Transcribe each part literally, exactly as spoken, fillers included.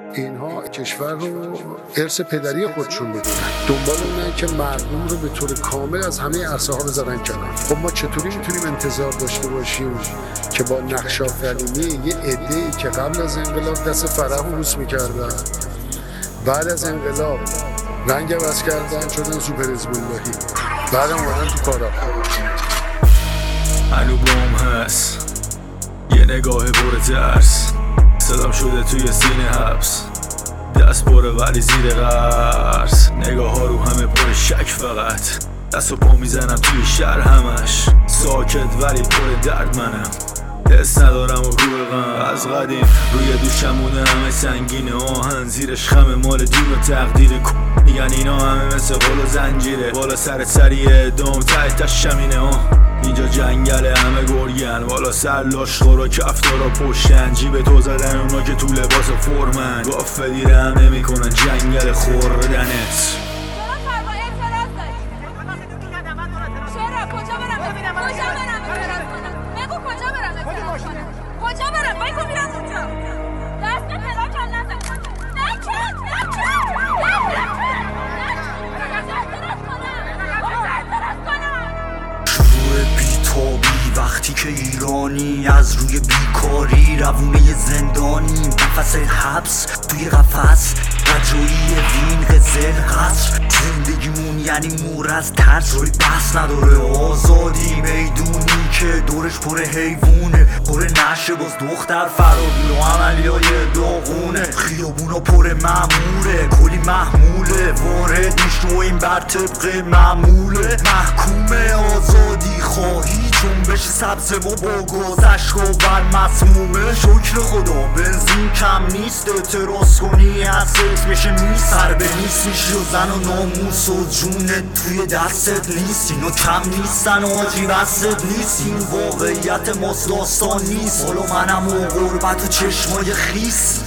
اینها کشور رو ارث پدری خودشون میدونن، دنبال اونن که مردم رو به طور کامل از همه عرصه ها بذارن کنار. خب ما چطوری میتونیم انتظار داشته باشیم که با نقش آفرینی یه عده‌ای که قبل از انقلاب دست فرح و بوس میکردن، بعد از انقلاب رنگ عوض کردن شدن سوپر حزب اللهی، بعدم اومدن تو کارا. الوبوم هست یه نگاه پر ترس، صدام شده توی سینه حبس، دست پره ولی زیر قرص، نگاه ها رو همه پر شک، فقط دست و پا میزنم توی شهر همش، ساکت ولی پر درد منم، حس ندارم و روی غم از قدیم، روی دوشمونه همه سنگینه، آهن زیرش خم مال دین و تقدیر، میگن اینا همه مثل قول و زنجیره، بالا سر سریع دام ته تش شمینه، آه اینجا جنگل همه گرگن، بالا سر لاشخور و کفتارا پشتن، جیب تو زدن اونا که تو لباس فرمن، گاف دیره همه میکنن جنگل خوردنت. کجا برم؟ بایکو میرم اونجا. دست به پلاکم نزن. نکن نکن شروع بیتابی وقتی که ایرانی از روی بیکاری روونه زندانی، نفس حبس توی قفس، رجایی وین غزل قصر، زندگیمون یعنی مور از ترس، روی بحث نداره آزادی، میدونی که دورش پر حیوونه، پر نشه باز دختر فرابی و عملیای داغونه، خیابونا پر ماموره، کلی محموله، وارد میشن و این بر طبق معموله، محکوم آزادی خواهی چون بشه سبزه و با گازش و بر مسمومه، شکر خدا بنزین کم نیست، اعتراض کنی از میشه نیست، سر به نیست میشی و زن و ناموس و جونت توی دستت نیست، اینو کم نیستن و آجی بستت نیست، این واقعیت ماست داستان نیست، حالا منم و غربت و چشمای خیس.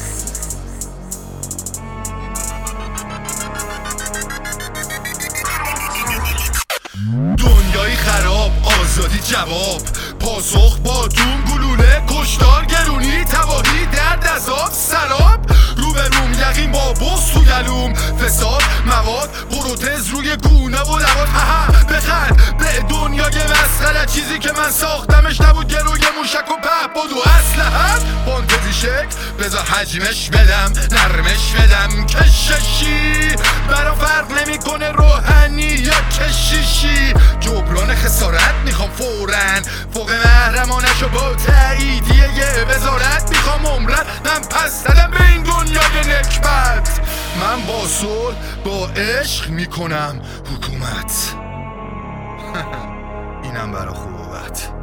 دنیای خراب، آزادی جواب، پاسخ با دون گلوله، کشتار گرونی، تباهی، درد عذاب، سراب، روبروم یقین با بغض تو گلوم، فساد، مواد، پروتز روی گونه و لبات، هها بخند به دنیای مسخره، چیزی که من ساختمش نبود گروی موشک و پهپاد و اسلحه، فانتزی شکل بذار حجمش بدم، نرمش بدم، کششی برا فرق نمیکنه روحانی یا کشیشی، جبران خسارت میخوام فورن، فوق محرمانشو با تاییدیه یه وزارت میخوام عمرن، من پس دادم به این دنیای نکبت، من با صلح با عشق میکنم حکومت. اینم برا خوبت.